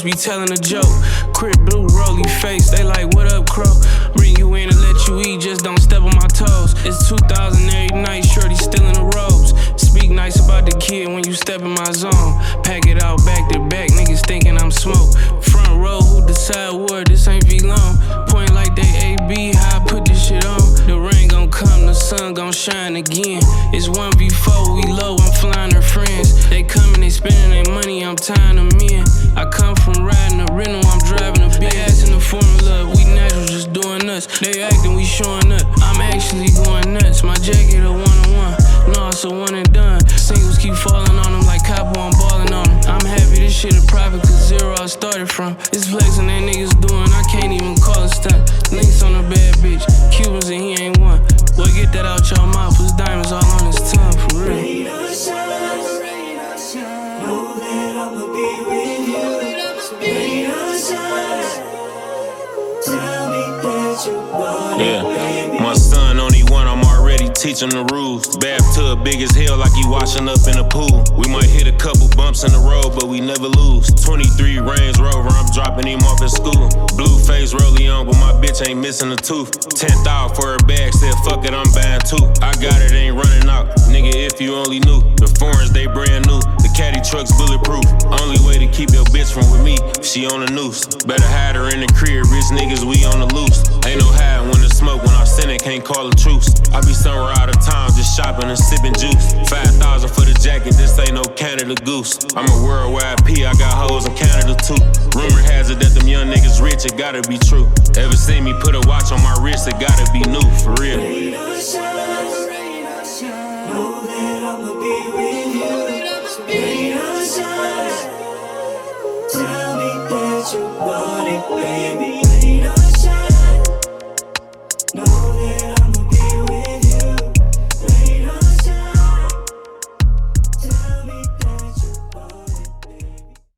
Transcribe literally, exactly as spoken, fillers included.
must be telling a joke. Crip blue rolly face, they like, what up, crow? Bring you in and let you eat, just don't step on my toes. It's two thousand every night, shorty still in the robes. Speak nice about the kid when you step in my zone. Pack it out back to back, niggas thinking I'm smoke. Front row, who decide war, this ain't V-Long. Point like they A B, how I put this shit on. The rain gon' come, the sun gon' shine again. It's one v four, we low, I'm flying her friends. They coming, they spending their money, I'm tying them in. I come from riding a rental, I'm driving a bitch. They asking the formula, we natural, just doing us. They acting, we showing up, I'm actually going nuts. My jacket a one-on-one, no, it's a one and done. Singles keep falling on them like Capo, I'm balling on them. I'm happy this shit a private, cause zero I started from. It's flexing that niggas doing, I can't even call it stunt. Links on a bad bitch, Cubans and he ain't one. Boy, get that out your mouth, his diamonds all on his tongue, for real. Rain or shine, rain or shine, know that I'ma be with you. Rain or shine, tell me that you want it, Yeah, baby. my son only one, I'm already teaching the rules. Bathtub big as hell like he washing up in a pool. We might hit a couple bumps in the road, but we never lose. twenty-three Range Rover, I'm dropping him off at school. Blue face rollie on, but my bitch ain't missing a tooth. ten thousand for her bag, said fuck it, I'm buying two. I got it, ain't running out, nigga, if you only knew. The foreigns, they brand new, the caddy truck's bulletproof. Only way to keep your bitch from with me, she on the noose. Better hide her in the crib, rich niggas, we on the loose. Ain't no hiding when the smoke, when I send it, can't call a truce. I be somewhere out of town, just shopping and sipping juice. five thousand for the jacket, this ain't no Canada Goose. I'm a worldwide P, I got hoes in Canada too. Rumor has it that them young niggas rich, it gotta be true. Ever seen me put a watch on my wrist, it gotta be new, for real. Rain or shine, rain or shine, know that I'ma be with you. Rain or shine, tell me that you want it, baby.